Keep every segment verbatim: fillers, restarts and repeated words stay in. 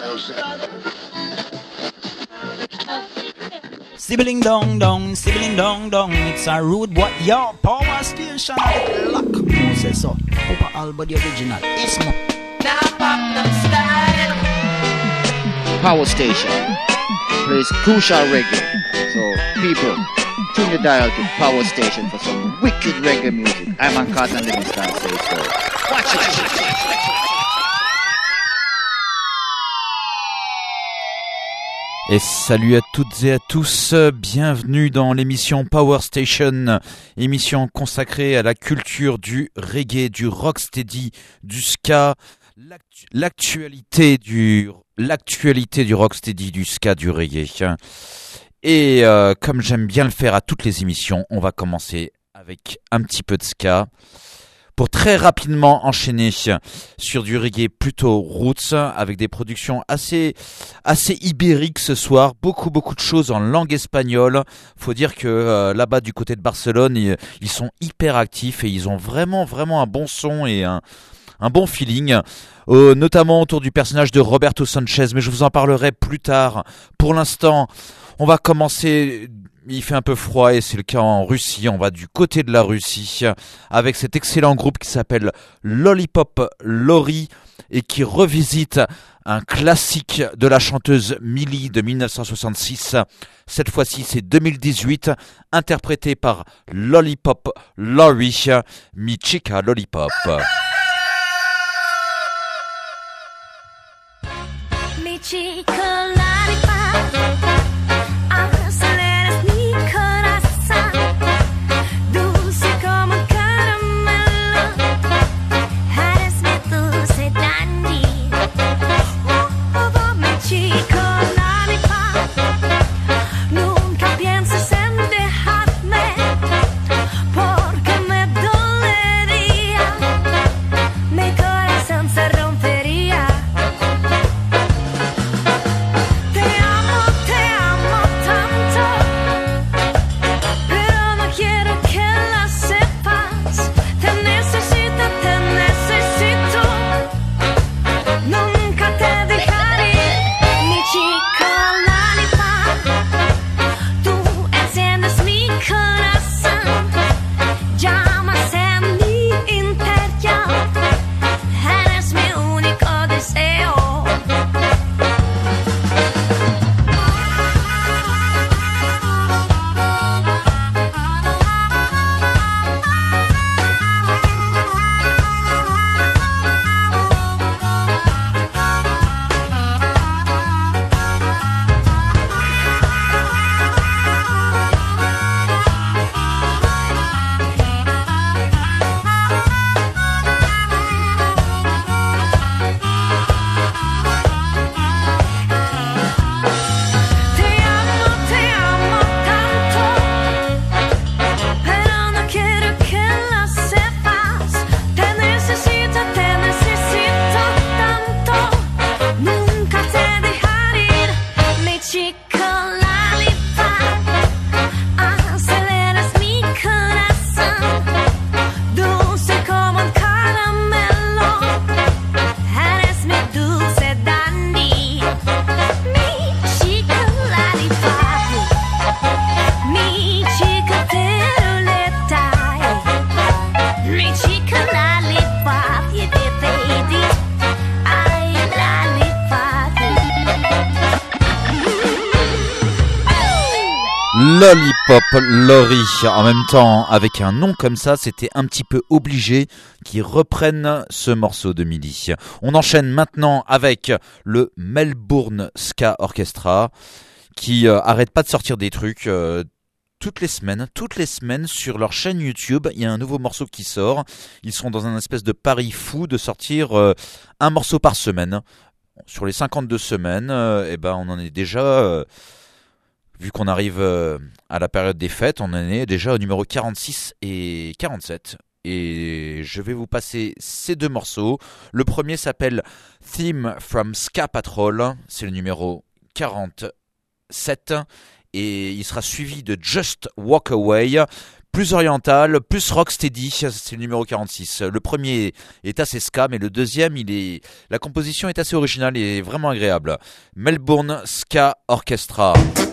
Sibling dong dong, sibling dong dong, it's a rude boy, yo, power station, lock, Moses, so, Papa Alba the original, it's mo. Now pop them style. Power station plays crucial reggae, so people, tune the dial to Power Station for some wicked reggae music. I'm on Carson Livingston, say so. Watch it! Et salut à toutes et à tous, bienvenue dans l'émission Power Station, émission consacrée à la culture du reggae, du rocksteady, du ska, l'actu- l'actualité du, l'actualité du rocksteady, du ska, du reggae. Et euh, comme j'aime bien le faire à toutes les émissions, on va commencer avec un petit peu de ska, pour très rapidement enchaîner sur du reggae plutôt roots, avec des productions assez assez ibériques ce soir, beaucoup beaucoup de choses en langue espagnole. Faut dire que euh, là-bas du côté de Barcelone, ils, ils sont hyper actifs et ils ont vraiment vraiment un bon son et un un bon feeling, euh, notamment autour du personnage de Roberto Sanchez, mais je vous en parlerai plus tard. Pour l'instant, on va commencer. Il fait un peu froid et c'est le cas en Russie. On va du côté de la Russie avec cet excellent groupe qui s'appelle Lollipop Lori et qui revisite un classique de la chanteuse Millie de dix-neuf cent soixante-six. Cette fois-ci, c'est deux mille dix-huit, interprété par Lollipop Lori, Mi Chica Lollipop. Mi chica lollipop. Lollipop Lori, en même temps avec un nom comme ça, c'était un petit peu obligé qu'ils reprennent ce morceau de Millie. On enchaîne maintenant avec le Melbourne Ska Orchestra qui euh, arrête pas de sortir des trucs euh, toutes les semaines, toutes les semaines sur leur chaîne YouTube, il y a un nouveau morceau qui sort. Ils sont dans un espèce de pari fou de sortir euh, un morceau par semaine. Sur les cinquante-deux semaines, euh, eh ben on en est déjà euh, vu qu'on arrive euh, à la période des fêtes, on en est déjà au numéro quarante-six et quarante-sept. Et je vais vous passer ces deux morceaux. Le premier s'appelle Theme from Ska Patrol, c'est le numéro quarante-sept. Et il sera suivi de Just Walk Away, plus oriental, plus rocksteady, c'est le numéro quarante-six. Le premier est assez ska, mais le deuxième, il est, la composition est assez originale et vraiment agréable. Melbourne Ska Orchestra.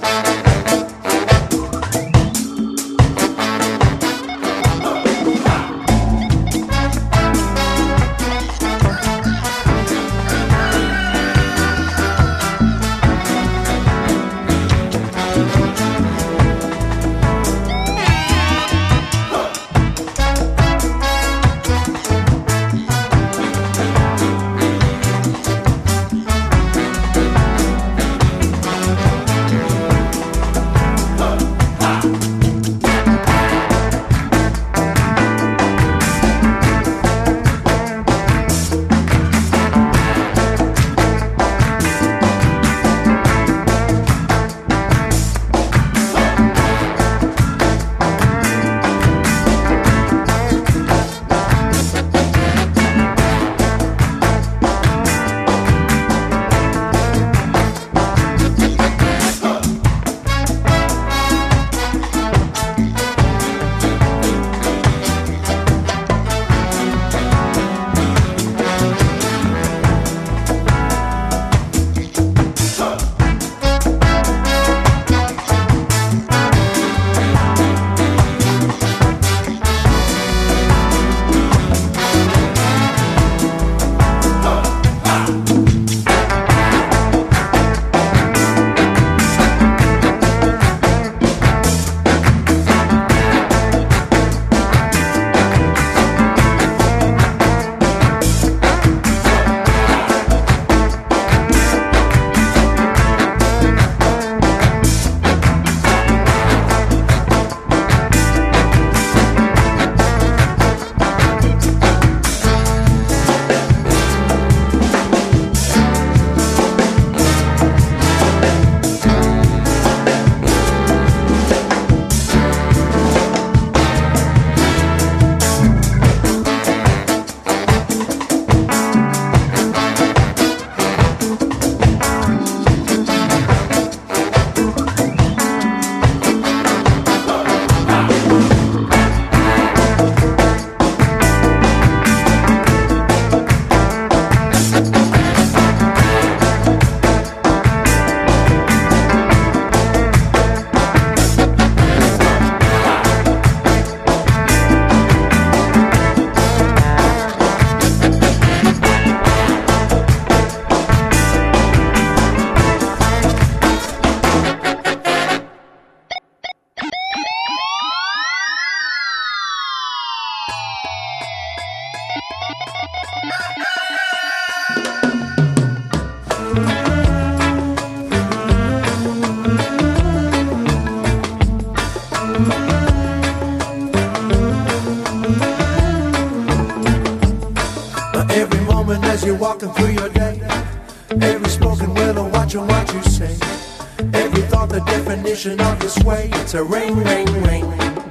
as you're walking through your day. Every spoken word or watching what you say. Every thought the definition of your sway. It's a ring, ring, ring.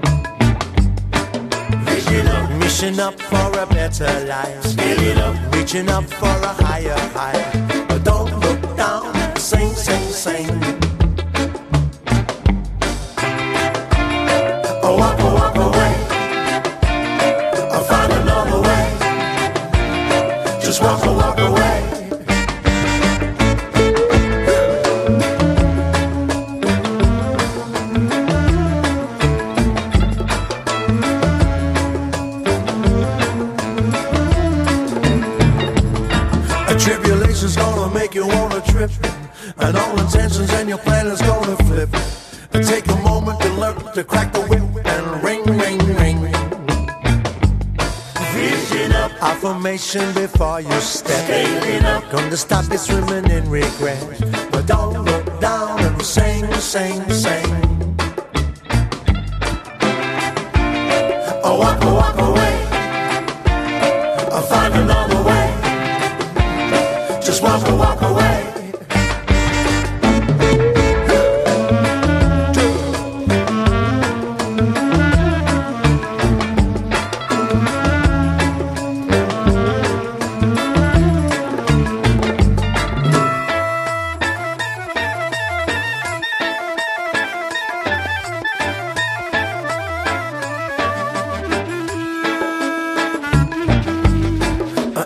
Vision up, mission up for a better life. Skilling up, reaching up for a higher height. But don't look down, sing, sing, sing. Oh, walk, oh, walk away. I'll find another way. Just walk, oh, walk away. Tribulation's gonna make you wanna trip, and all intentions and your plan is gonna flip. Take a moment to learn to crack the whip and ring, ring, ring. Vision up, affirmation before you step. Scaling up, gonna stop you swimming in regret. But don't look down and sing, sing, sing. Oh, walk, oh, walk away. I'll find another way. Just walk, walk away.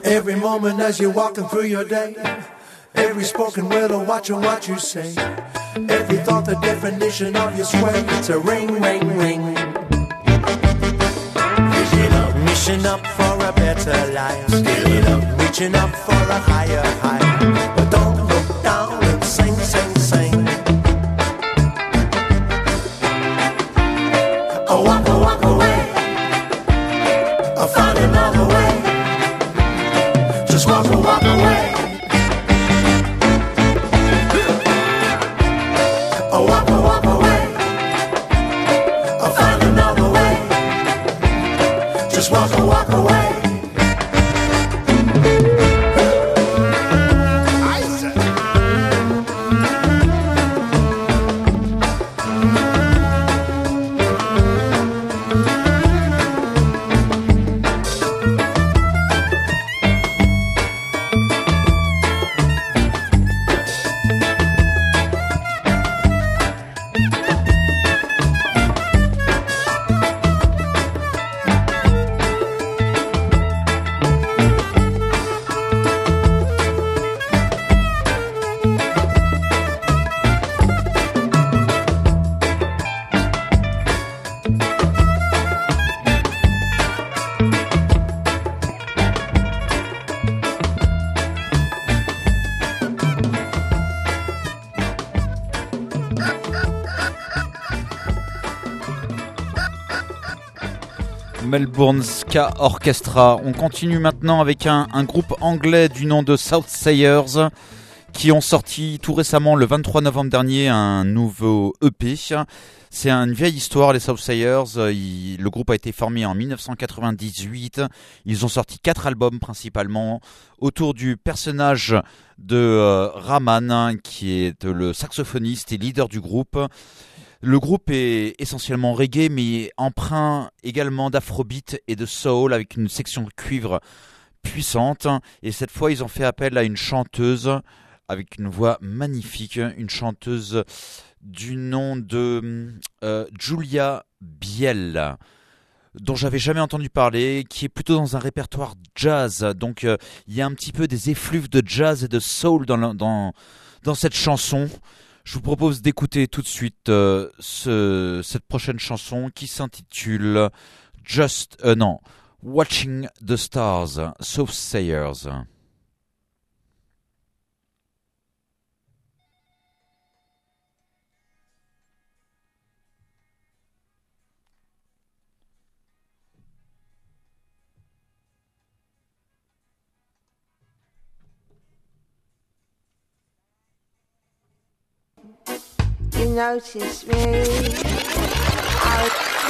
Every moment as you're walking through your day, every spoken word or watching what you say, every thought the definition of your sway. It's a ring, ring, ring. Mission up, mission up for a better life. Scale it up, reaching up for a higher high. But don't look down and sing, sing, sing. Oh, walk, oh, walk away. I'll find another way. Just walk, oh, walk away. Oh, walk, oh, walk away. I'll find another way. Just walk, oh, walk away. Melbourne Ska Orchestra. On continue maintenant avec un, un groupe anglais du nom de Southsayers qui ont sorti tout récemment, le vingt-trois novembre dernier, un nouveau E P. C'est une vieille histoire, les Southsayers. Il, le groupe a été formé en dix-neuf cent quatre-vingt-dix-huit. Ils ont sorti quatre albums principalement autour du personnage de euh, Rahman, qui est le saxophoniste et leader du groupe. Le groupe est essentiellement reggae, mais empreint également d'afrobeat et de soul, avec une section de cuivre puissante. Et cette fois, ils ont fait appel à une chanteuse avec une voix magnifique, une chanteuse du nom de euh, Julia Biel, dont j'avais jamais entendu parler, qui est plutôt dans un répertoire jazz. Donc, euh, il y a un petit peu des effluves de jazz et de soul dans, dans, dans cette chanson. Je vous propose d'écouter tout de suite euh, ce, cette prochaine chanson qui s'intitule Just euh, non, Watching the Stars, Southsayers. You notice me. I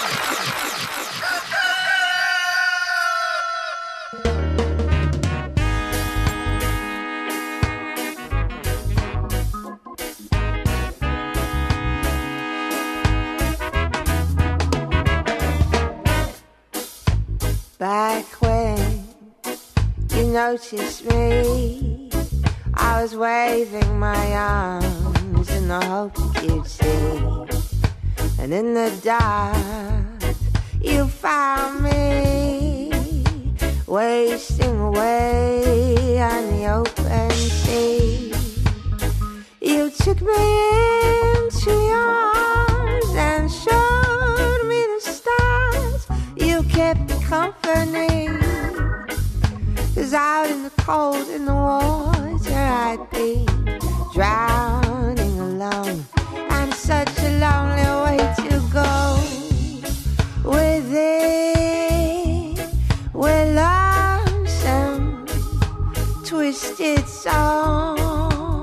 Back when you noticed me, I was waving my arms in the hope that you'd see. And in the dark, you found me wasting away on the open sea. You took me into your arms and showed me the stars. You kept me company, 'cause out in the cold, in the water, I'd be drowning alone. And such a lonely way to go. Within, we're lonesome, twisted songs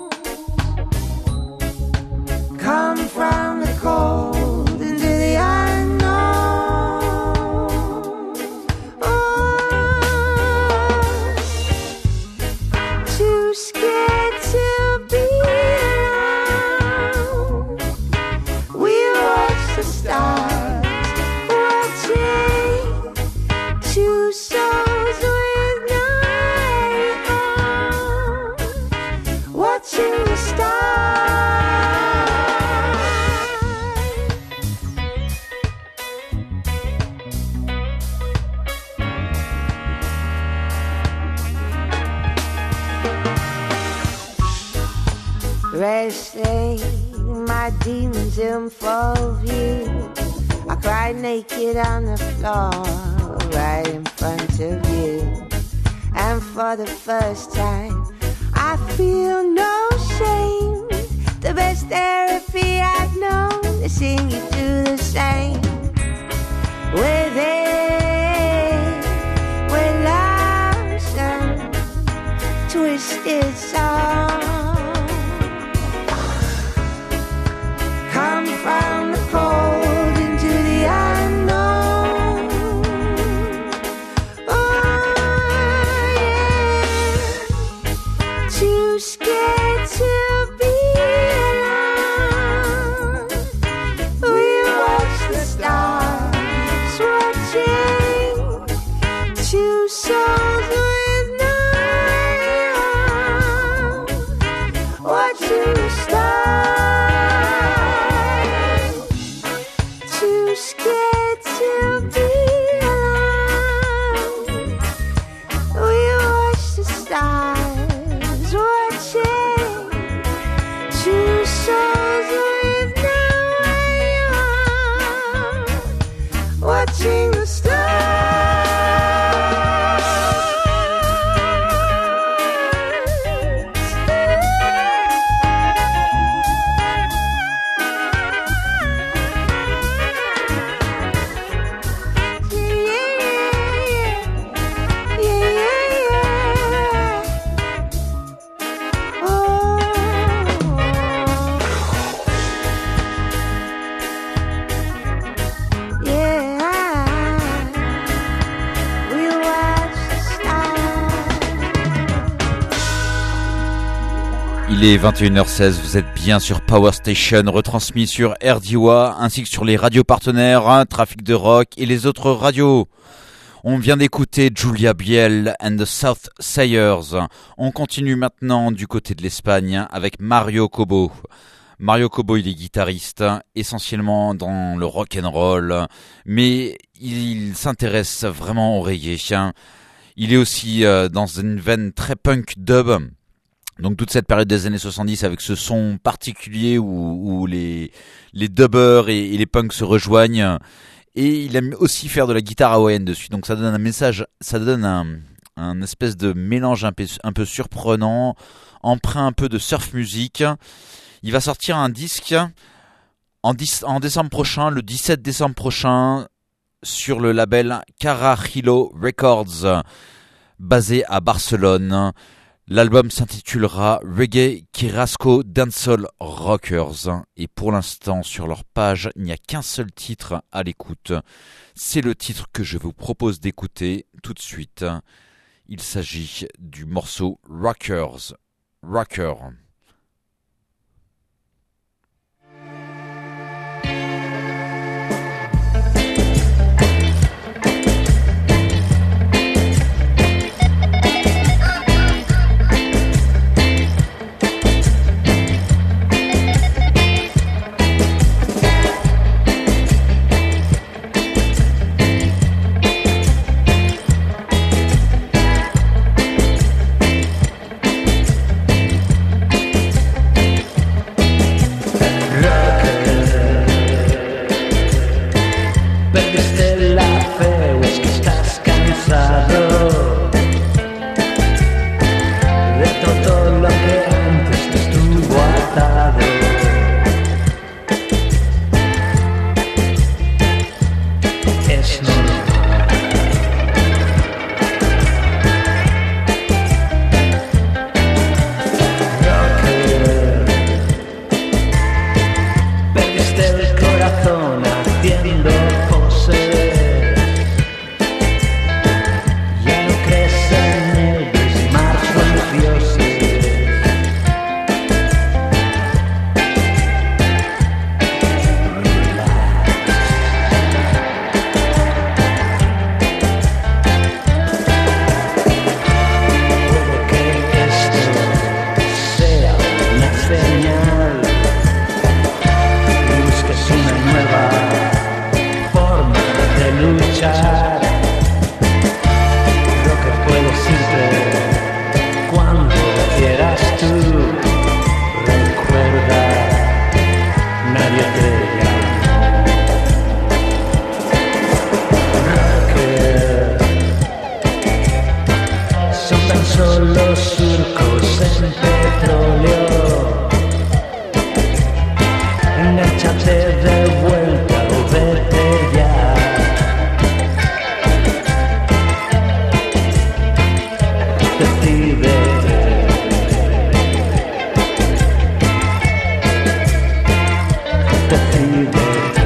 come from the cold into the unknown. Oh, too scared to be alone. We watch the stars, watching two souls with no aim. wrestling my demons in full view. I cried naked on the floor right in front of you. And for the first time I feel no shame. The best therapy I've known is seeing you do the same. With it, with love's and twisted song. Come from the cold into the unknown. Oh yeah, too scared to be alone. We watch the stars watching, two souls with no home, watching the stars. Too scared to be alone. We watch the stars watching, two souls with no way home, watching the stars. Il est vingt et une heures seize, vous êtes bien sur Power Station, retransmis sur R D O A ainsi que sur les radios partenaires, hein, Trafic de Rock et les autres radios. On vient d'écouter Julia Biel and the South Sayers. On continue maintenant du côté de l'Espagne avec Mario Cobo. Mario Cobo, il est guitariste, essentiellement dans le rock and roll, mais il s'intéresse vraiment au reggae. Il est aussi dans une veine très punk dub. Donc toute cette période des années soixante-dix avec ce son particulier où, où les, les dubbers et, et les punks se rejoignent. Et il aime aussi faire de la guitare hawaïenne dessus. Donc ça donne un message, ça donne un, un espèce de mélange un peu, un peu surprenant, empreint un peu de surf music. Il va sortir un disque en, dix, en décembre prochain, le dix-sept décembre prochain, sur le label Carajillo Records, basé à Barcelone. L'album s'intitulera Reggae Carrasco Dancehall Rockers et pour l'instant sur leur page il n'y a qu'un seul titre à l'écoute. C'est le titre que je vous propose d'écouter tout de suite. Il s'agit du morceau Rockers. Rocker. Thank solo surcos en petróleo. Enganchate de vuelta o vete ya. Decídete. Decídete.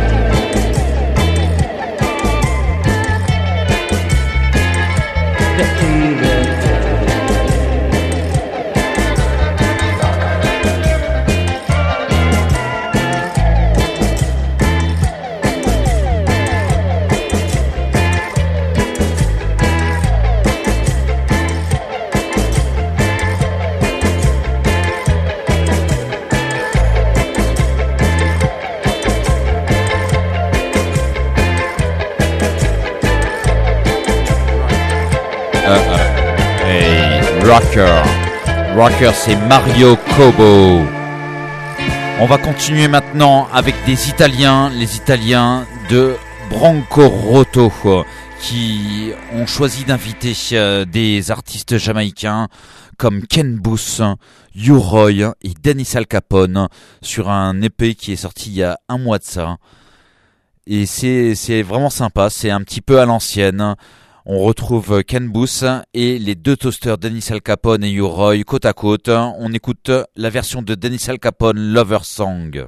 Rocker. Rocker, c'est Mario Cobo. On va continuer maintenant avec des Italiens, les Italiens de Branco Rotto, qui ont choisi d'inviter des artistes jamaïcains comme Ken Boothe, U-Roy et Dennis Al Capone sur un E P qui est sorti il y a un mois de ça. Et c'est, c'est vraiment sympa, c'est un petit peu à l'ancienne. On retrouve Ken Boothe et les deux toasters Dennis Al Capone et U-Roy côte à côte. On écoute la version de Dennis Al Capone, Lover Song.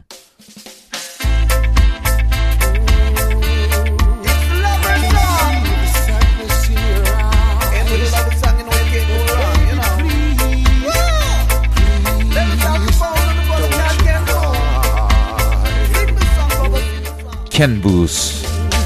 Ken Boothe.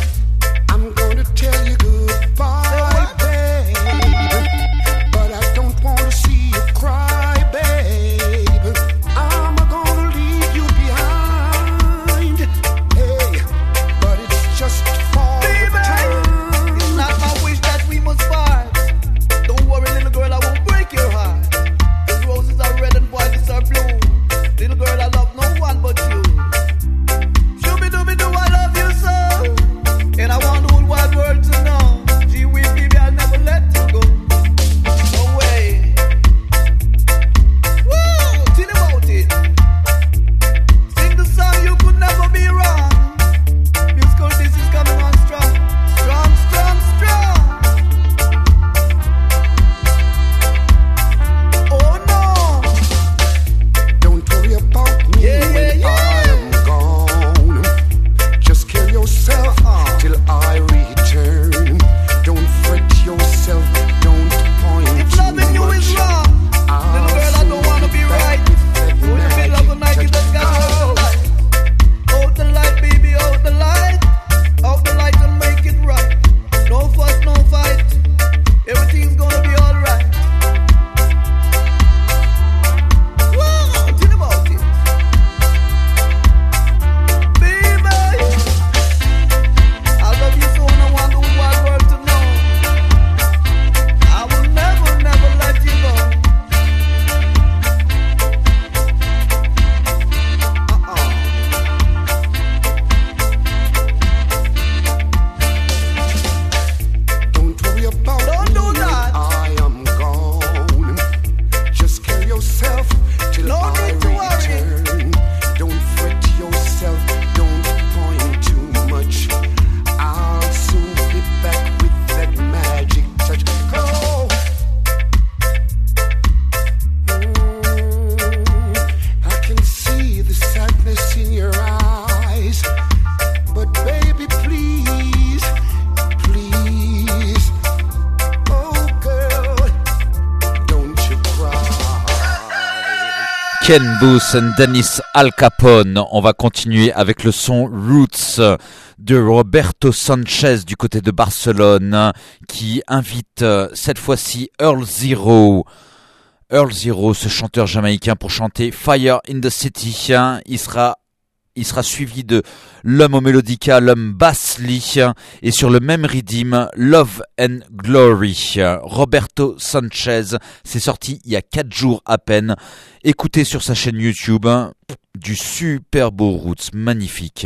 Ken Boothe et Dennis Al Capone. On va continuer avec le son Roots de Roberto Sanchez du côté de Barcelone, qui invite cette fois-ci Earl Zero. Earl Zero, ce chanteur jamaïcain, pour chanter Fire in the City. Il sera Il sera suivi de l'homme au mélodica, l'homme Bass Lee, et sur le même rythme, Love and Glory. Roberto Sanchez, c'est sorti il y a quatre jours à peine. Écoutez sur sa chaîne YouTube, du super beau roots, magnifique.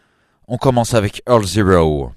On commence avec Earl Zero.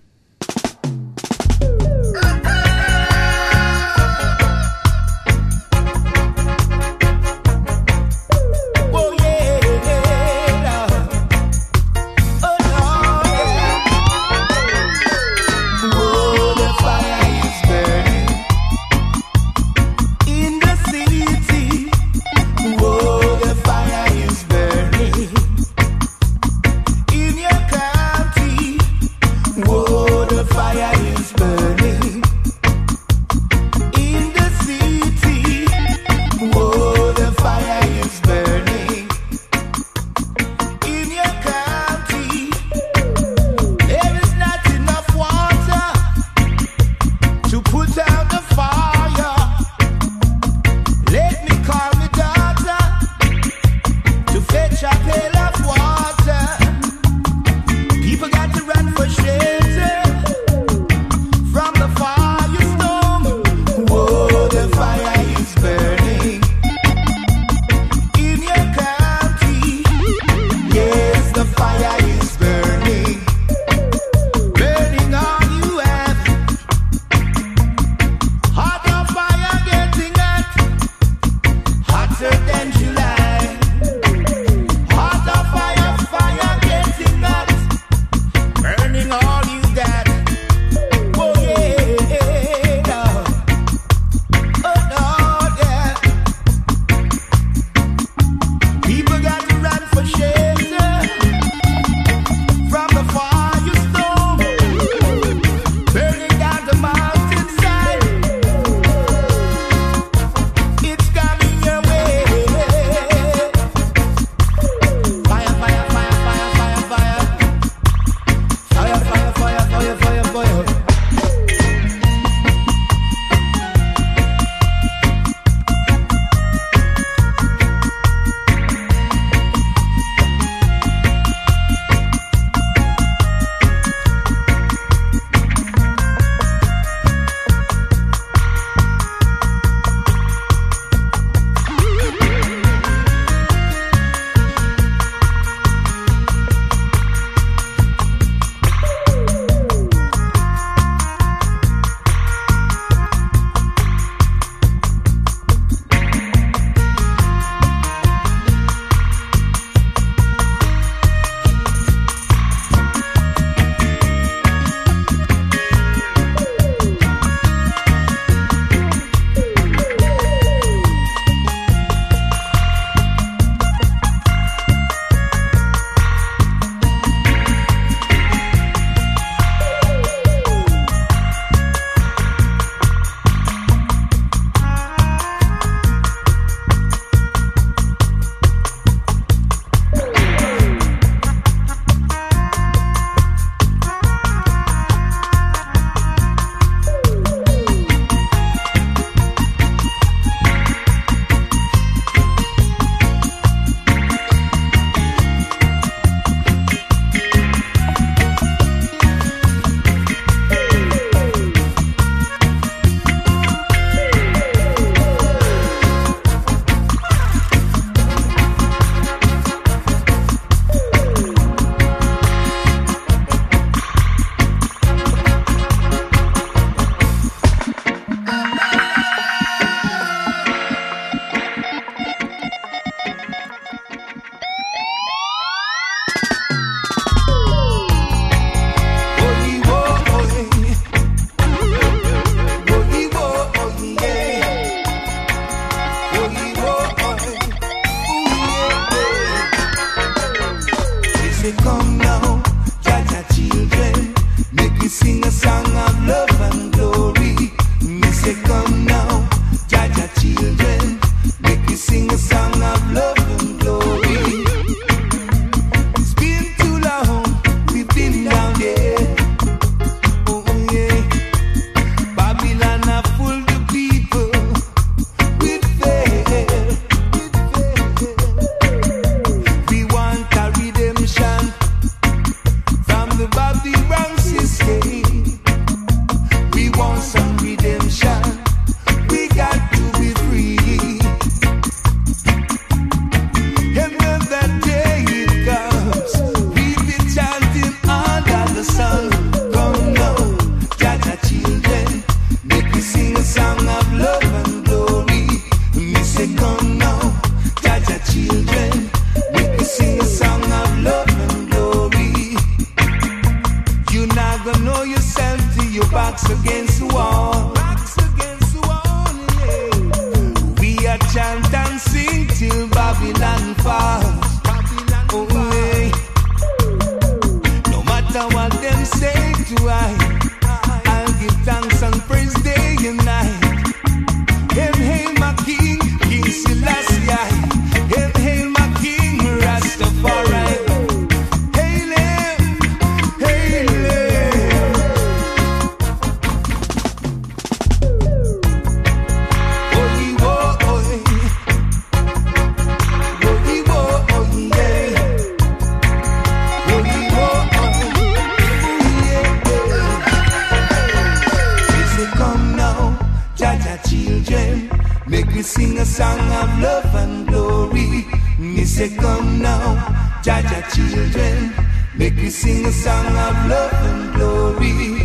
children, make me sing a song of love and glory. Me say come now, Jaja children, make me sing a song of love and glory.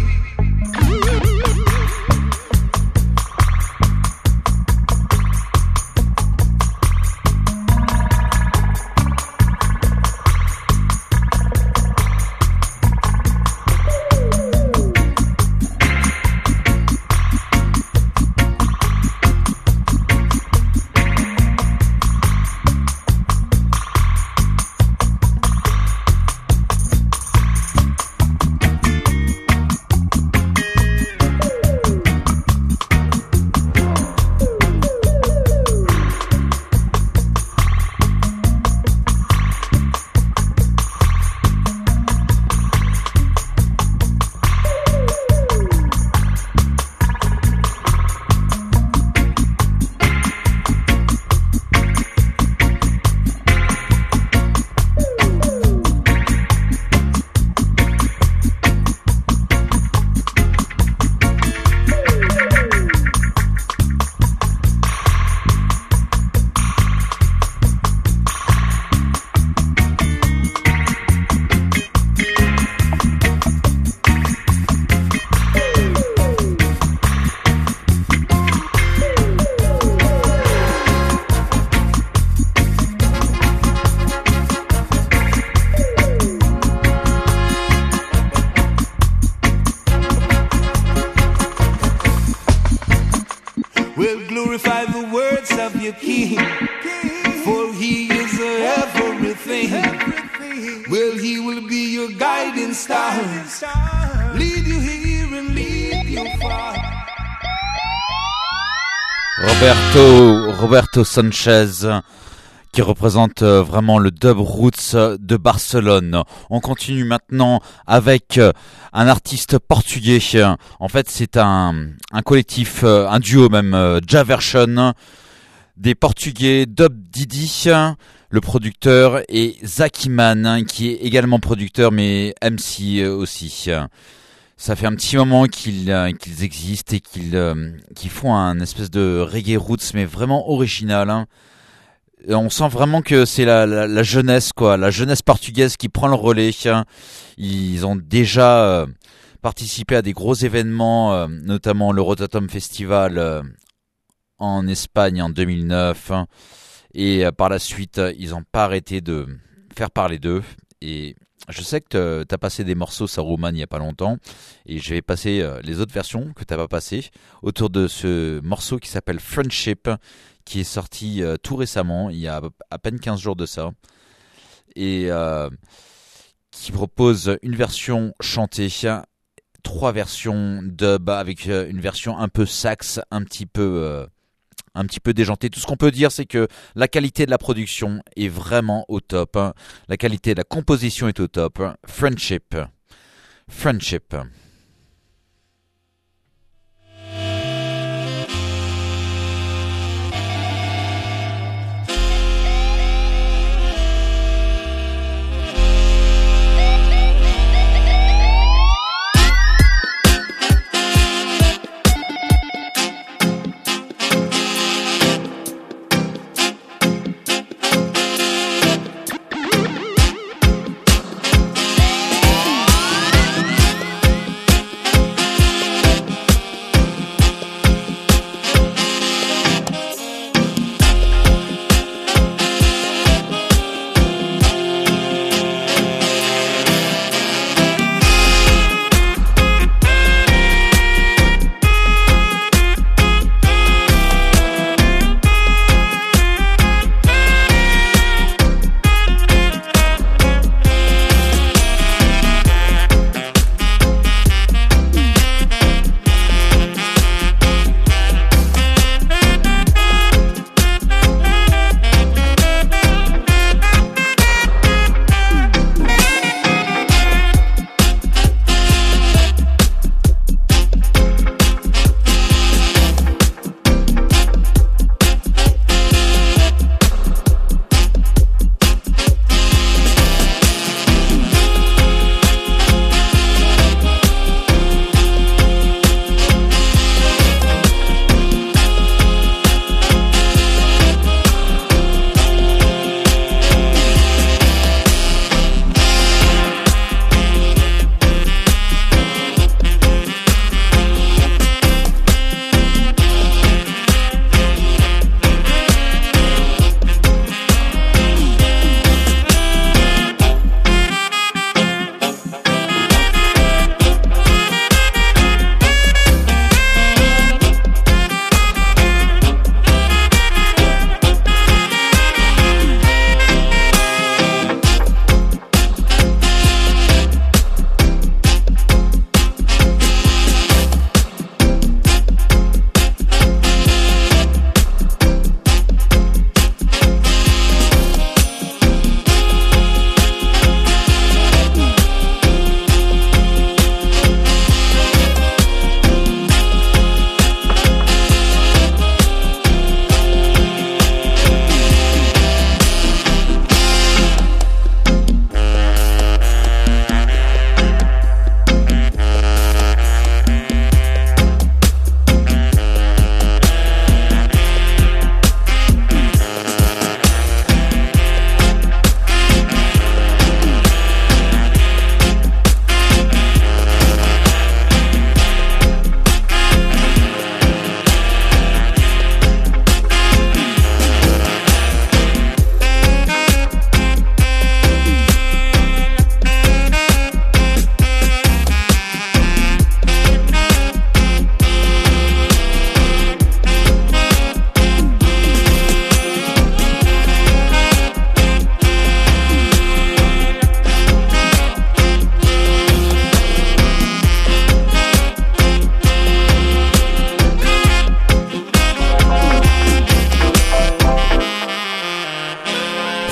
Roberto, Roberto Sanchez, qui représente vraiment le dub roots de Barcelone. On continue maintenant avec un artiste portugais. En fait, c'est un, un collectif, un duo même, Javersion, des Portugais Dub Didi, le producteur, et Zakiman, qui est également producteur, mais M C aussi. Ça fait un petit moment qu'ils, euh, qu'ils existent et qu'ils, euh, qu'ils font un espèce de reggae roots, mais vraiment original. Hein. On sent vraiment que c'est la, la, la jeunesse, quoi, la jeunesse portugaise qui prend le relais. Hein. Ils ont déjà euh, participé à des gros événements, euh, notamment le Rototom Festival euh, en Espagne en deux mille neuf. Hein. Et euh, par la suite, ils n'ont pas arrêté de faire parler d'eux. Et je sais que tu as passé des morceaux Saruman il n'y a pas longtemps, et je vais passer les autres versions que tu n'as pas passées autour de ce morceau qui s'appelle Friendship, qui est sorti euh, tout récemment, il y a à peine quinze jours de ça, et euh, qui propose une version chantée, trois versions dub avec une version un peu sax, un petit peu... Euh, un petit peu déjanté. Tout ce qu'on peut dire, c'est que la qualité de la production est vraiment au top. Hein. La qualité de la composition est au top. Hein. Friendship. Friendship.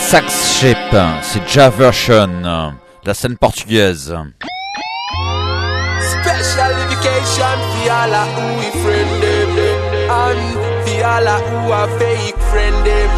Sax Ship, c'est Javersion, la scène portugaise. Special dedication for all a who we friend them, and for all a who a fake friend them.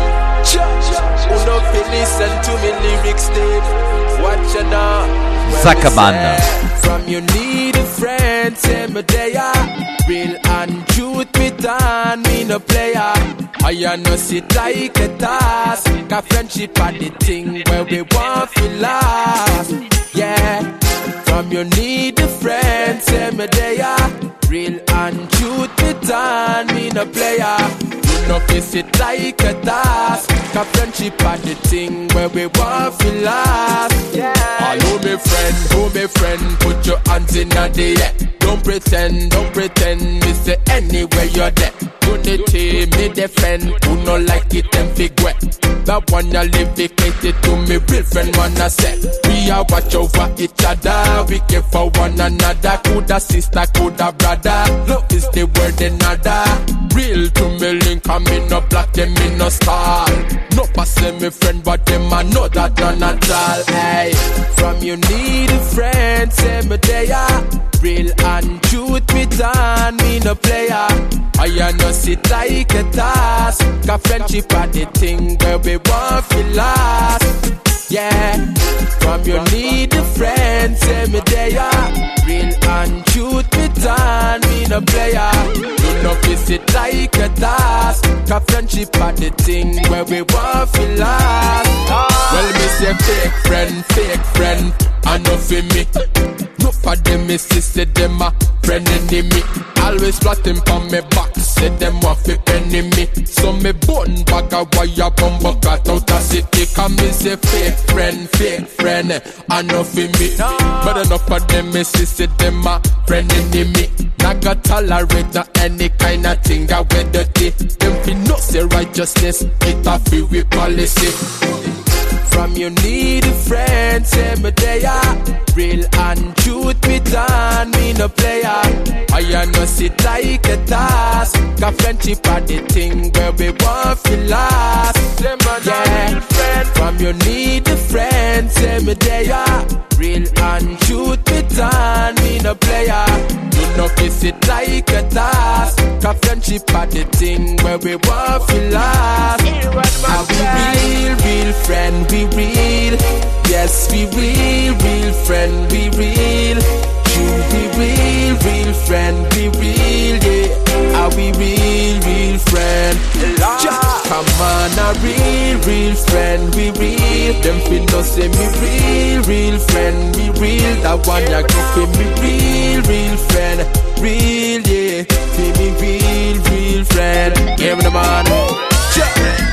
Who no fi listen to me lyrics them. Watch ya now. Zakaban. From you need a friend, say me there. Real and truth with on me no player. I no sit like a task. Cause friendship are the thing where we want to last. Yeah. From you need a friend, say me there. Real and truth with on me no player. You no face it like a task. Cause friendship are the thing where we want to last. Yeah. Hello me friend, oh me friend, put your hands in the air. Don't pretend, don't pretend, me say anywhere you're there. Unity, me defend, who no like it and big wet. That one you live it to me, real friend wanna say. We are watch over each other, we care for one another. Coulda sister, coulda brother, love is the word another. Real to me link, and me no black, them me no star. No pass me friend, but them I know that none at all. Hey, from you need a friend, say me there. Real and truth with on me no player. I no sit like a task. Cause friendship are the thing where we want to last. Yeah. From you need a friend, say me there. Real and truth with on me no player. You no visit like a task. Cause friendship are the thing where we want to last. Well me say fake friend, fake friend, I know for me. No for them, me say them a friend enemy. Always plotting for me back, say them want fi enemy. So me bone bag a wire bumbo cut out a city. Come me say fake friend, fake friend, I know for me. But enough of them, me say them a friend enemy. Not got tolerate not any kind of thing that we dirty. Them fi no say righteousness, it a fi we policy. From you need a friend, say me there. Real and truth with on me no player. I no sit like a task. Cause friendship are the thing where we want to last. Yeah. From you need a friend, say me there. Real and truth with on me no player. You no kiss it like a task. Cause friendship are the thing where we want to last. Are we real, real friend, we real. Yes, we real, real friend, we real. True, we real, real friend, we real, yeah. Are we real, real friend? Just come on, a real, real friend, we real. Them fi no say me real, real friend, we real. That one ya give me real, real friend, real, yeah. Fi me real, real friend. Give me the money. Just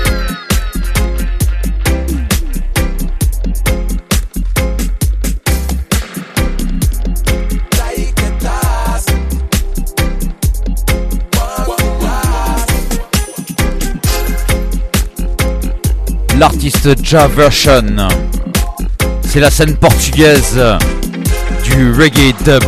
l'artiste Javersion. C'est la scène portugaise du reggae dub.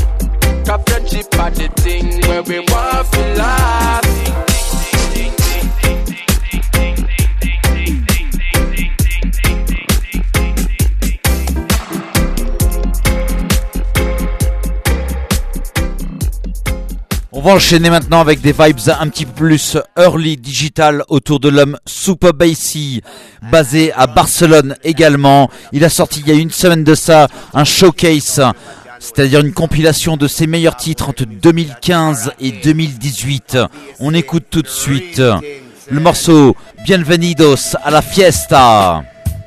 On va enchaîner maintenant avec des vibes un petit peu plus early digital autour de l'homme Super Bassy, basé à Barcelone également. Il a sorti il y a une semaine de ça un showcase, c'est-à-dire une compilation de ses meilleurs titres entre deux mille quinze et deux mille dix-huit. On écoute tout de suite le morceau Bienvenidos a la Fiesta.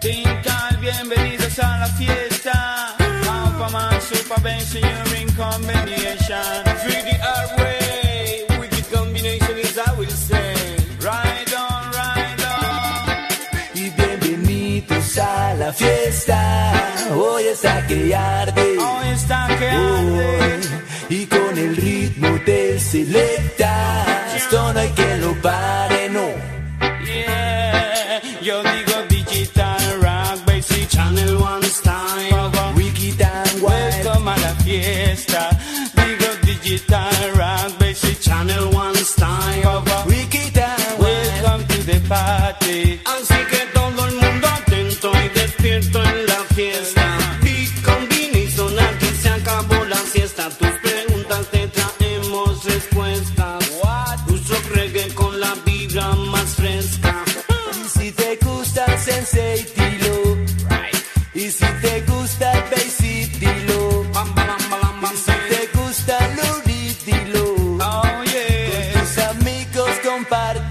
La fiesta hoy está que arde, hoy está que arde. Oh, y con el ritmo del selecta, esto no hay que lo pare, no. Yeah, yo digo digital rock, basic channel one style, wicked and wild. Welcome a la fiesta. Digo digital rock, basic channel one style, wicked and wild. Welcome to the party. Así que todo el mundo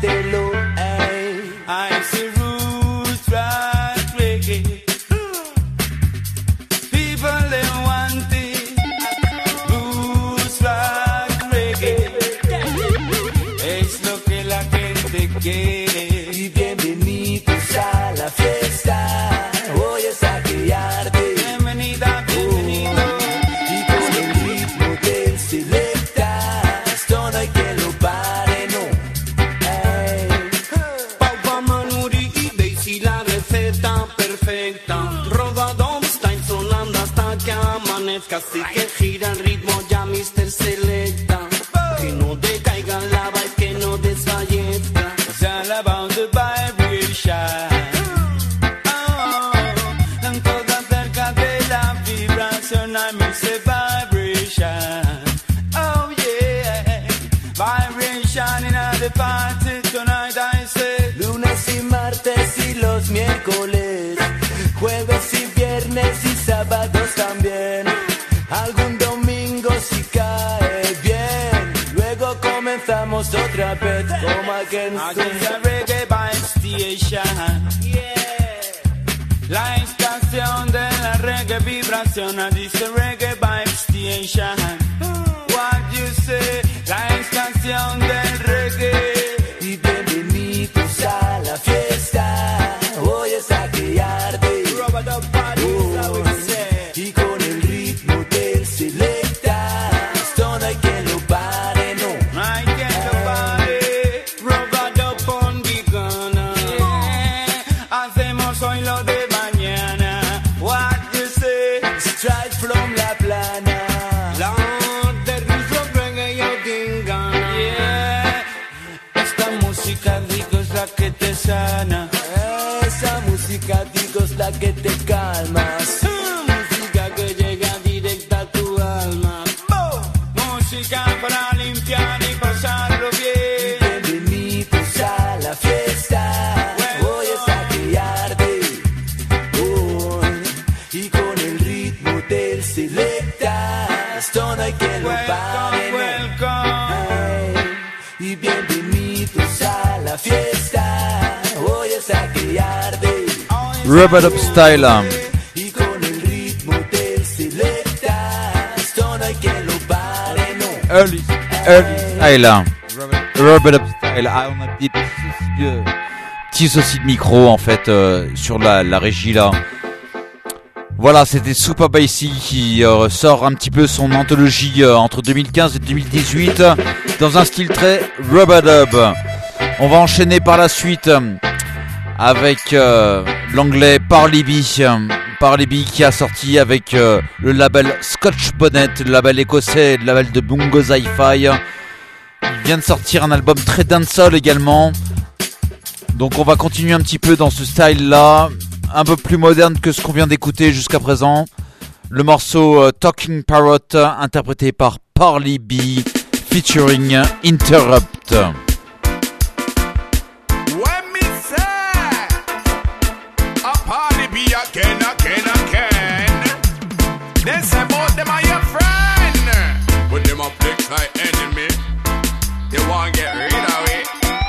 dártelo. Ey. I say roots rock reggae. People they want it. Roots rock reggae. Es lo que la gente quiere. Y bienvenidos a la fiesta. Hoy es aquí arde. Bienvenida, bienvenido. Oh, y con el ritmo del selecta. Esto no hay que lo pare, no. Ey. Papa Manuri y Daisy la receta perfecta. Rodadón style sonando hasta que amanezca. Así que gira el ritmo ya mister Selecta. Que no decaiga la vibe, que no desfallezca. It's all about the vibration. Oh, en toda cerca de la vibración I miss a vibration. Oh yeah, vibration in all the party tonight I say. Lunes y martes y los miércoles, jueves y viernes y sábados también. Algún domingo si cae bien. Luego comenzamos otra vez como again. Aquí es la Reggae Vibe Station. La estación de la reggae vibración. Dice Reggae Vibe Station. What you say? La estación del reggae. Y bienvenidos a la fiesta. Hoy es aquí arde. Rubber dub party, is how we say. Y con el ritmo del selecta. Esto no hay que lo pare, no. I get the body. Rubber dub on the gunna. Hacemos hoy lo de mañana. What you say? Straight from La Plana. Lord, the ritmo reggae yo dingana. Yeah. Esta música digo es la que te sana. Esa música digo es la que te calmas. Música que llega directa a tu alma. Música para limpiar y pasarlo bien. Bienvenidos a la fiesta. Hoy es aquí arde. Oh, y con el ritmo del selecta. Esto no hay que lo pare, Welcome, no. welcome. Ey, y bienvenidos a la fiesta. Hoy es aquí arde. Rubber Dub Style. Y con el ritmo del selecta. Esto no hay que lo pare, no. Early, early style. Rubber Dub Style. Ah, on a des petits soucis de, petits soucis de micro en fait euh, sur la, la régie là. Voilà, c'était Super Bassy qui euh, sort un petit peu son anthologie euh, entre deux mille quinze et deux mille dix-huit dans un style très Rubber Dub. On va enchaîner par la suite euh, avec euh, l'anglais Parley B. Parley B qui a sorti avec euh, le label Scotch Bonnet, le label écossais, le label de Bungo Hi-Fi. Il vient de sortir un album très dancehall également. Donc on va continuer un petit peu dans ce style là, un peu plus moderne que ce qu'on vient d'écouter jusqu'à présent. Le morceau euh, Talking Parrot interprété par Parley B featuring Interrupt. When me say a party be again, again, again, they say both them are your friend, but them a flex like enemy. They want get rid of it.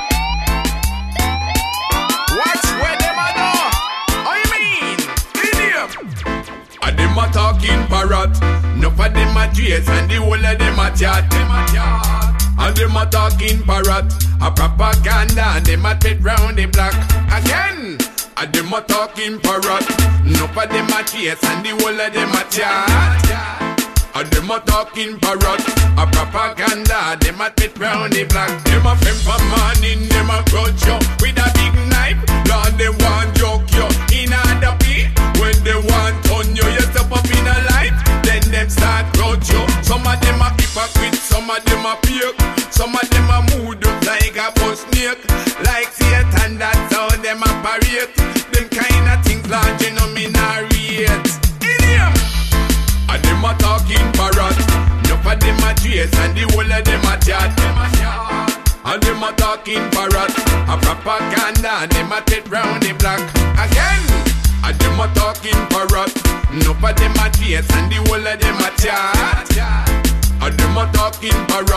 Watch where them a do. Oh, you mean? Idiot. A them a talking parrot. Enough of them a trace and the whole of them a chat. Them a chat. And them a talking parrot. A propaganda and them a pit round the block. Again. A them a talking parrot. Enough of them a trace and the whole of them a chat. And them a talking parrot, a propaganda, them a pit round the block. Them a fem for morning, them a crouch you with a big knife. Lord, they want joke you in a dopey. When they want on you, you step up in a life. Then them start crouch you. Some of them a hypocrite, some of them a fake. Some of them a mood like a bus snake. Like Satan, that's how them operate. Them kind of things large, you know me not rate. Idiom! And them a talking parrot. Enough of them a trace and the whole of them a chat. And them a talking parrot. A propaganda and them a pit round the block. Again. And them a talking parrot. Enough of them a trace and the whole of them a chat. And them a talking parrot.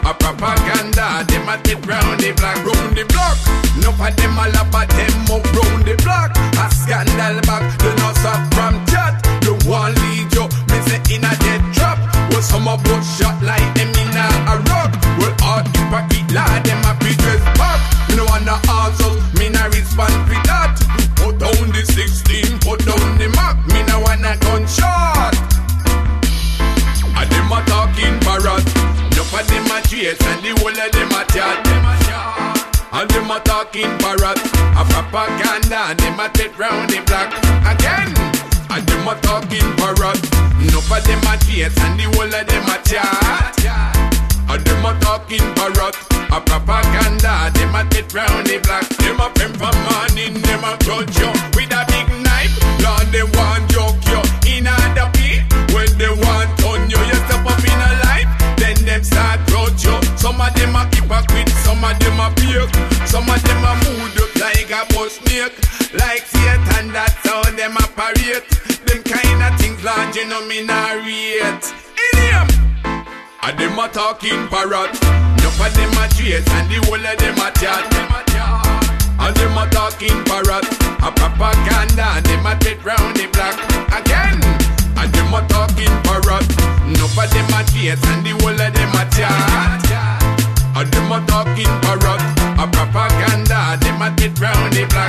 a propaganda. Them a get round the block, round the block. No for them all about them up round the block. A scandal back, do not stop from chat. The one lead you, me say in a dead trap. Well, some of us shot like them in a, a rock. Well, all hypocrite lad, them a preachers back. Me no wanna answer, me no respond for that. Put down the sixteen, put down the Mac. Me no wanna gunshot. And them a talking parrot. Enough of them a chase and the whole of them a chat. And them a talking parrot. A propaganda and them a take round the block again. And them a talking parrot. Enough of them a chase and the whole of them a chat. And them a talking parrot. A propaganda, them a take round the block. Them a pimp for morning, them a grudge you with a big knife. Lord, they want joke you in a dopey. When they want on you, you step up in a life. Then them start grudge you. Some of them a hypocrite, some of them a fake. Some of them a mood up like a bush snake. Like Satan, that's how them operate. Them kind of things, Lord, you know me not rate. Idiom! And them a talking parrot. Enough of them a chase and the whole of them a chat. And them a talking parrot. A propaganda and them a take round the block again. And them a talking parrot. Enough of them a chase and the whole of them a chat. And them a talking parrot. A propaganda and them a take round the block.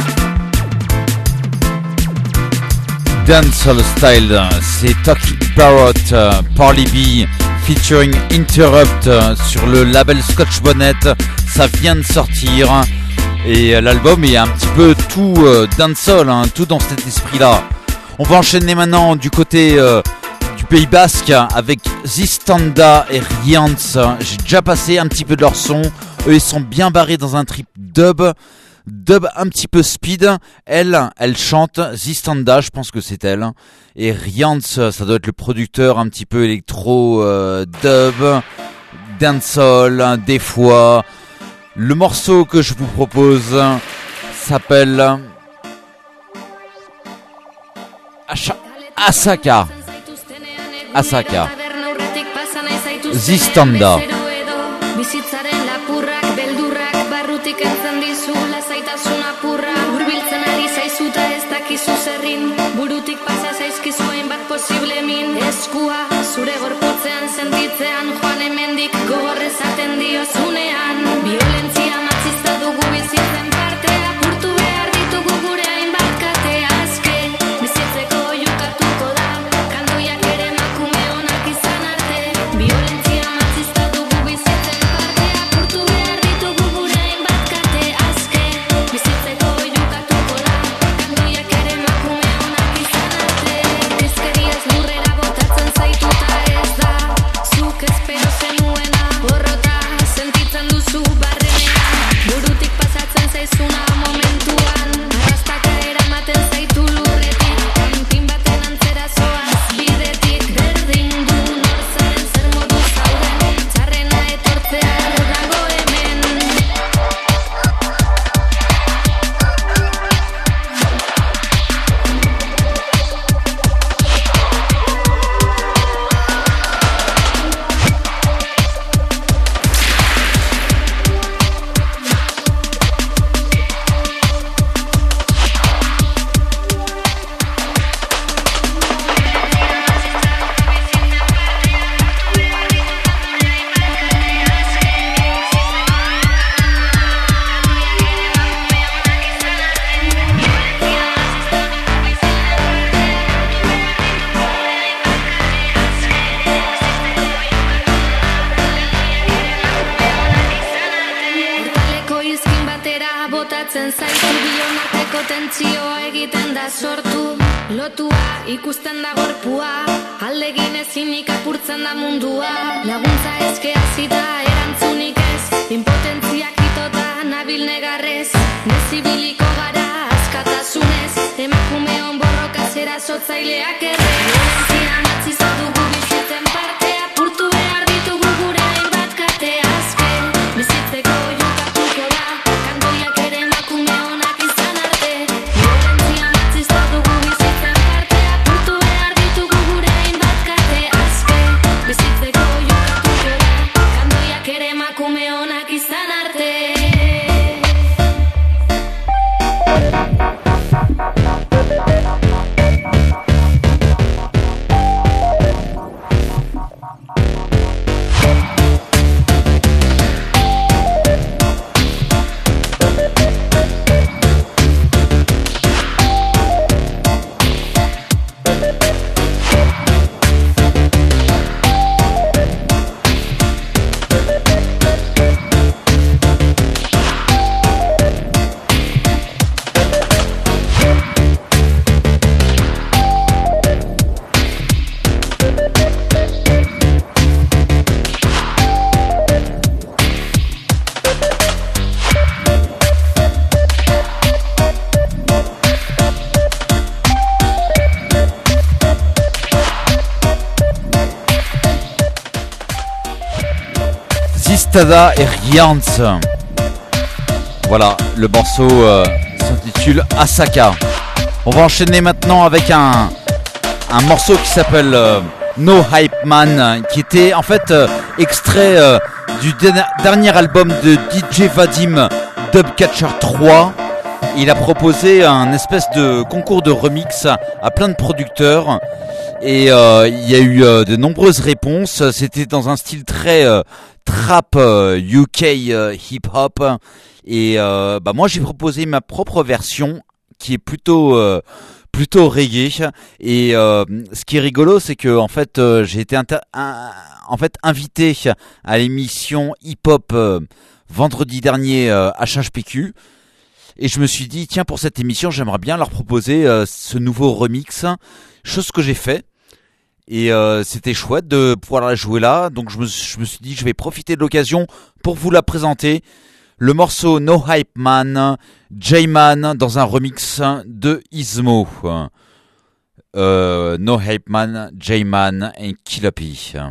Dancehall Style, c'est Talking Parrot, uh, Parley B featuring Interrupt uh, sur le label Scotch Bonnet. Ça vient de sortir et uh, l'album est un petit peu tout uh, dancehall, hein, tout dans cet esprit-là. On va enchaîner maintenant du côté uh, du Pays Basque avec Zistanda et Rians. J'ai déjà passé un petit peu de leur son. Eux, ils sont bien barrés dans un trip dub. Dub un petit peu speed. Elle, elle chante. Zistanda, je pense que c'est elle. Et Rians, ça doit être le producteur un petit peu électro euh, dub, dancehall, des fois. Le morceau que je vous propose s'appelle Asha- Asaka. Asaka. Zistanda. Bizitzaren lapurrak, beldurrak, barrutik entzen dizu, lasaitasun apurra, hurbiltzen ari zaizuta ez dakizu zerrin, burutik pasa zaizkizu hainbat posible min, eskua zure gorputzean sentitzean, joan hemendik gogor esaten diozunean, violentzia matxista dugu bizitzen parte, apurtu behar ditugu gure hainbat kate aske, bizitzeko jukatuko da, kandoiak ere emakume onak izan arte, violentzia matxista dugu bizitzen parte, apurtu behar ditugu gure hainbat kate aske, bizitzeko jukatuko da, kandoiak ere emakume onak izan arte, kezkeriaz lurrera botatzen zaituta ez da, zuk espero zenuena, borrota sentitzen duzu barrenean, burutik pasatzen zaizuna momentuan, arrastaka eramaten zaitu lurretik, kanpin baten antzera zoaz bidetik, berdin du norzaren zer modu zauden, txarrena etortzea dago hemen. Hortaleko izkin batera botatzen zaitu, bion arteko tentsioa egiten da sortu, lotua ikusten da gorpua, aldegin ezinik apurtzen da mundua, laguntza eske hasita erantzunik ez, impotentziak itota nabil negarrez, nezibiliko gara askatasunez, emakumeon borroka zera zotzaileak erre, violentzia matxista dugu bizitzen parte, apurtu behar ditugu gure hainbat kate aske, bizitzeko jukatuko da, kandoiak ere emakume onak izan arte, violentzia matxista dugu bizitzen parte, apurtu behar ditugu gure hainbat kate aske, bizitzeko jukatuko da, kandoiak ere emakume Tada et Rians. Voilà, le morceau euh, s'intitule Asaka. On va enchaîner maintenant avec un, un morceau qui s'appelle euh, No Hype Man, qui était en fait euh, extrait euh, du de- dernier album de D J Vadim, Dubcatcher trois. Il a proposé un espèce de concours de remix à plein de producteurs et euh, il y a eu euh, de nombreuses réponses. C'était dans un style très euh, trap euh, U K euh, hip hop et euh, bah moi j'ai proposé ma propre version qui est plutôt euh, plutôt reggae et euh, ce qui est rigolo c'est que en fait euh, j'ai été inter- un, en fait invité à l'émission hip hop euh, vendredi dernier euh, H H P Q. Et je me suis dit, tiens, pour cette émission, j'aimerais bien leur proposer euh, ce nouveau remix, chose que j'ai fait. Et euh, c'était chouette de pouvoir la jouer là. Donc je me, je me suis dit, je vais profiter de l'occasion pour vous la présenter. Le morceau No Hype Man, J-Man, dans un remix de Ismo. Euh, No Hype Man, J-Man et Killa P.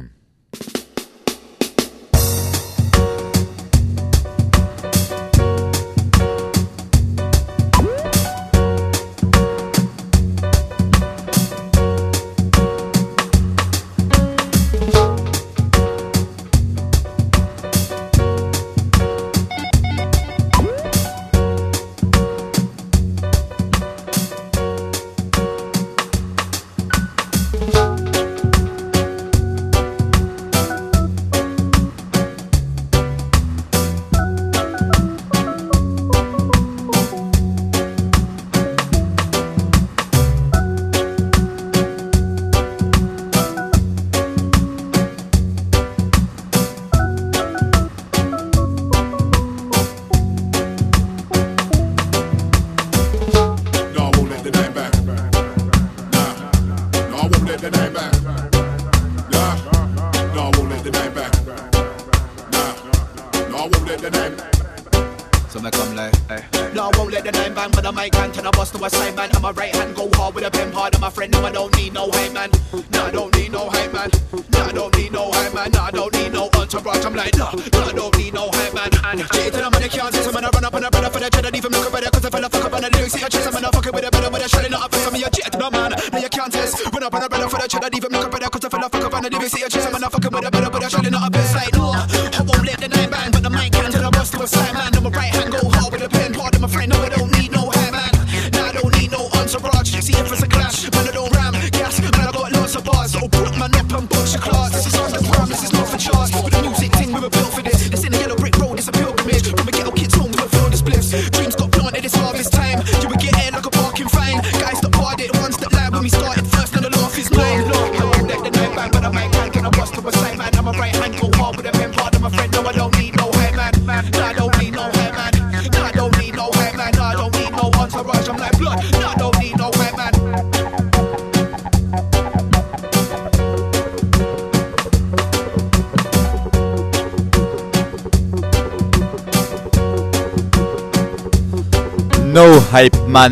No Hype Man,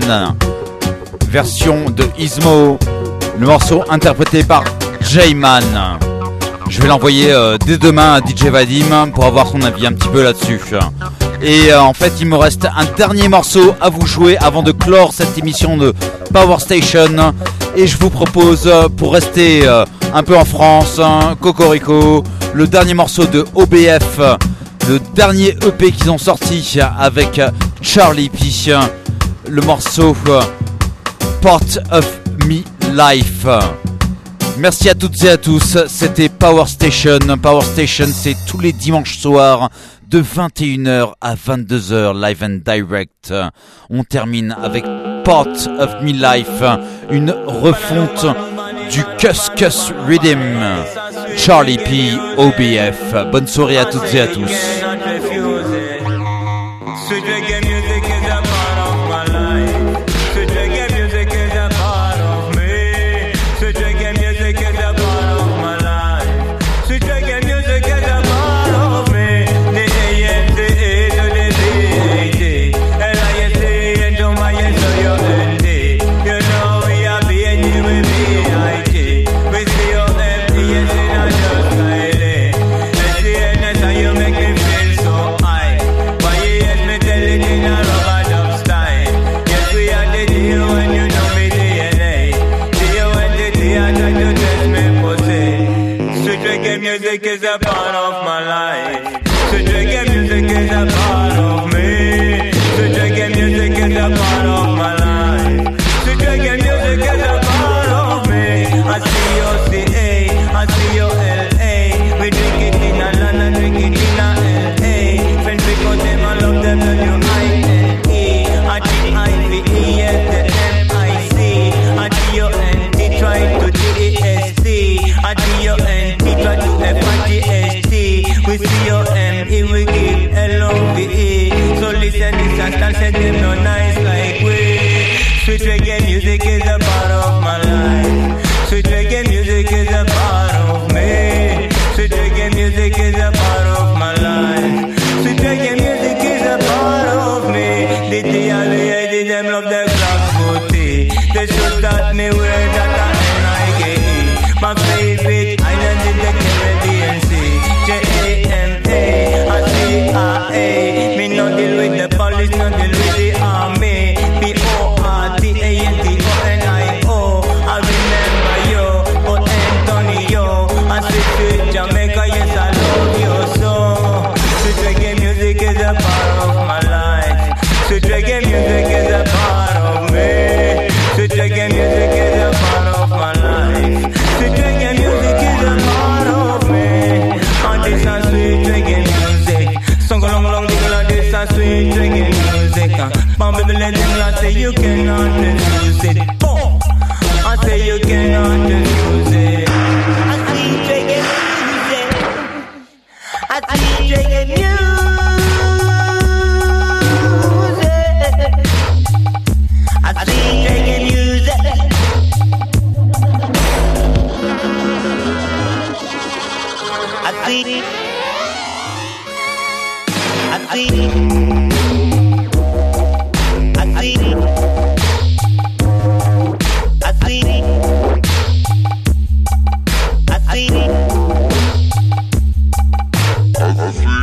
version de Ismo, le morceau interprété par J-Man. Je vais l'envoyer euh, dès demain à D J Vadim pour avoir son avis un petit peu là-dessus. Et euh, en fait il me reste un dernier morceau à vous jouer avant de clore cette émission de Power Station. Et je vous propose, pour rester euh, un peu en France, hein, Cocorico, le dernier morceau de O B F, le dernier E P qu'ils ont sorti avec Charlie P, le morceau Part of Me Life. Merci à toutes et à tous, c'était Power Station. Power Station, c'est tous les dimanches soirs de vingt et une heures à vingt-deux heures, live and direct. On termine avec Part of Me Life, une refonte du Cuss Cuss Rhythm. Charlie P, O B F. Bonne soirée à toutes et à tous. Sweet reggae music is a part of my life. Sweet reggae music is a part of me. Sweet reggae music is a part of my life. Sweet reggae music is a part of me. The A N C A to the C A T. L I S C and to my S O U N D. You know we are B N G with B I T. With C O M P S in a just Kylie. S C N S how you make me feel. a part of my life. Sweet reggae music is a part of me. I see your C A, I see your L A. We drink it in a London, drink it in a L A. Friends because them I love them, W I N E. I T I V E S, the M I C. I T O N T try to D E S T. I T O N T try to F I G S T. We C O M E, we give L O V E. So listen this and start say them no nice like we. Sweet reggae music is a part of my life. Sweet reggae music is a part of me. Sweet reggae music is a part of my life. Sweet reggae music is a part of me. The D L A, the them love the black booty. They should taught me where that I N I K E. My favorite island is the Caribbean Sea. J A M A, I C I A. Me no deal with the police, no deal with the army. P O R T A N T O N I O. I remember you, oh Antonio. I say to Jamaica, yes I love you so. Sweet reggae music is a part of my life. Sweet reggae music is a part of me. Sweet reggae music is a part of my life. Sweet reggae music is a part of me. And this is sweet reggae music. Song along along the girl, this is sweet reggae music. Mom baby let them laugh, say you cannot refuse it. Boom! I say you cannot refuse it. I sweet reggae music. I sweet reggae music. I sweet reggae music. I see, I see, I see, I see, I see, I see.